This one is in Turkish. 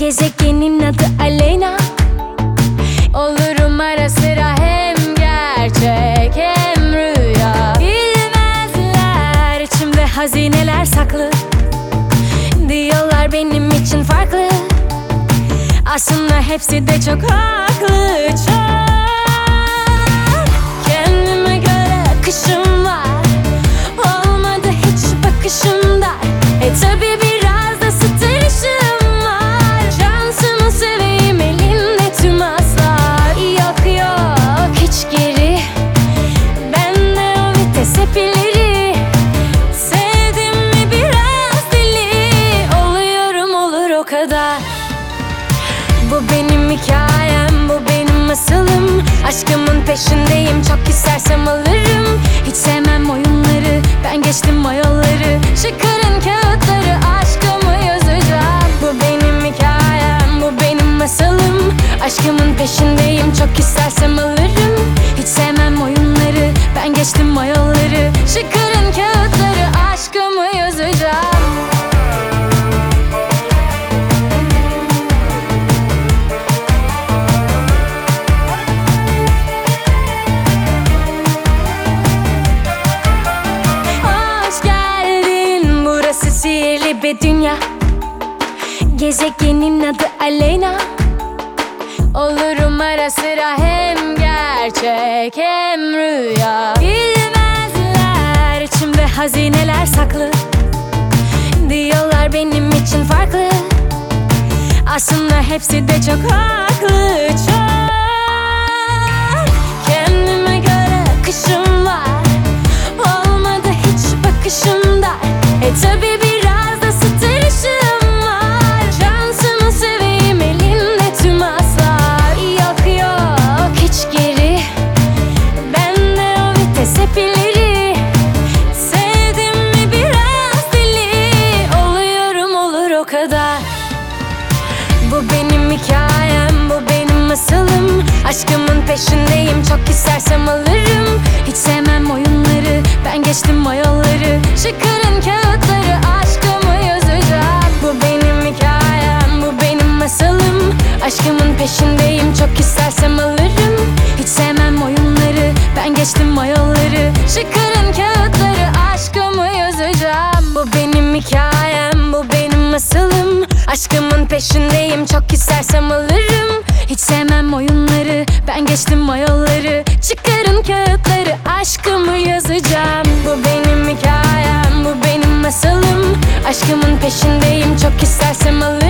Gezegenin adı Aleyna. Olurum ara sıra hem gerçek hem rüya. Bilmezler içimde hazineler saklı. Diyorlar benim için farklı. Aslında hepsi de çok haklı, çok. Kendime göre akışım var. Olmadı hiç bakışım dar. Tabi biraz da stresim var. Şansımı seveyim, elimde tüm aslar. Yok yok hiç geri. Bende o vites hep ileri. Sevdim mi biraz deli. Oluyorum olur o kadar. Bu benim hikayem, bu benim masalım. Aşkımın peşindeyim, çok istersem alırım. Hiç sevmem oyunları, ben geçtim o yolları. Çıkarın kağıtları, aşkımı yazacağım. Bu benim hikayem, bu benim masalım. Aşkımın peşindeyim, çok istersem alırım. Hiç sevmem oyunları, ben geçtim o yolları. Çıkarın kağıtları, aşkımı yazacağım. Sihirli bir dünya. Gezegenin adı Aleyna. Olurum ara sıra hem gerçek hem rüya. Bilmezler içimde hazineler saklı. Diyorlar benim için farklı. Aslında hepsi de çok haklı, çok. Kendime göre akışım var. Olmadı hiç bakışım dar. Tabi biraz da stresim var. Şansımı seveyim, elimde tüm aslar. Yok yok hiç geri. Bende o vites hep ileri. Sevdim mi biraz deli. Oluyorum olur o kadar. Bu benim hikayem, bu benim masalım. Aşkımın peşindeyim, çok istersem alırım. Hiç sevmem oyunları, ben geçtim o yolları. Çıkarın kağıtları, aşkımı yazacağım. Bu benim hikayem, bu benim masalım. Aşkımın peşindeyim, çok istersem alırım. Hiç sevmem oyunları, ben geçtim o yolları. Çıkarın kağıtları, aşkımı yazacağım. Bu benim hikayem, bu benim masalım. Aşkımın peşindeyim, çok istersem alırım. Hiç sevmem oyunları, ben geçtim o yolları. Çıkarın kağıtları, aşkımı yazacağım. Bu benim hikayem, bu benim masalım. Aşkımın peşindeyim, çok istersem alırım.